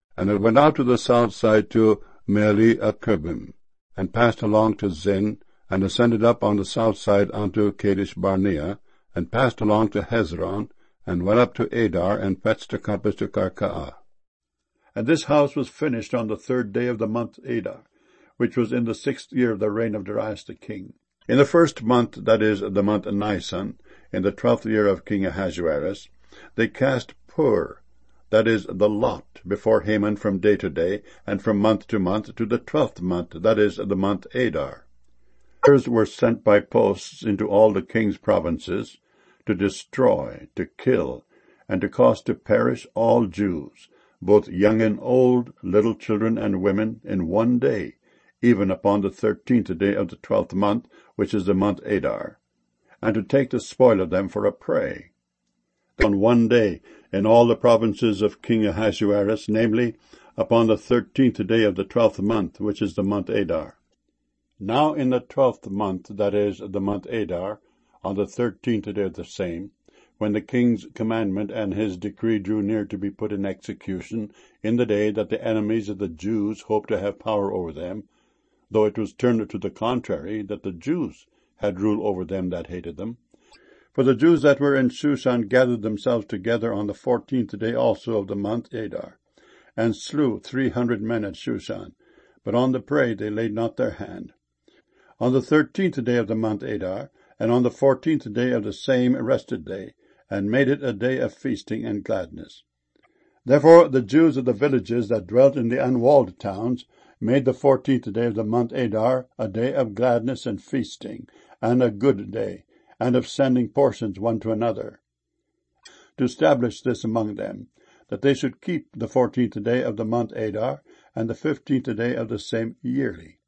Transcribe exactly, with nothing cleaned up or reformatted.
And it went out to the south side to Meali-Akabim, and passed along to Zin, and ascended up on the south side unto Kadesh-barnea, and passed along to Hezron, and went up to Adar, and fetched a compass to Karkaa. And this house was finished on the third day of the month Adar, which was in the sixth year of the reign of Darius the king. In the first month, that is, the month Nisan, in the twelfth year of King Ahasuerus, they cast Pur, that is, the lot, before Haman from day to day, and from month to month, to the twelfth month, that is, the month Adar. Letters were sent by posts into all the king's provinces, to destroy, to kill, and to cause to perish all Jews, both young and old, little children and women, in one day, even upon the thirteenth day of the twelfth month, which is the month Adar, and to take the spoil of them for a prey. On one day, in all the provinces of King Ahasuerus, namely, upon the thirteenth day of the twelfth month, which is the month Adar. Now in the twelfth month, that is, the month Adar, on the thirteenth day of the same, when the king's commandment and his decree drew near to be put in execution, in the day that the enemies of the Jews hoped to have power over them, though it was turned to the contrary, that the Jews had rule over them that hated them. For the Jews that were in Shushan gathered themselves together on the fourteenth day also of the month Adar, and slew three hundred men at Shushan, but on the prey they laid not their hand. On the thirteenth day of the month Adar, and on the fourteenth day of the same rested they, and made it a day of feasting and gladness. Therefore the Jews of the villages that dwelt in the unwalled towns made the fourteenth day of the month Adar a day of gladness and feasting, and a good day, and of sending portions one to another, to establish this among them, that they should keep the fourteenth day of the month Adar, and the fifteenth day of the same yearly.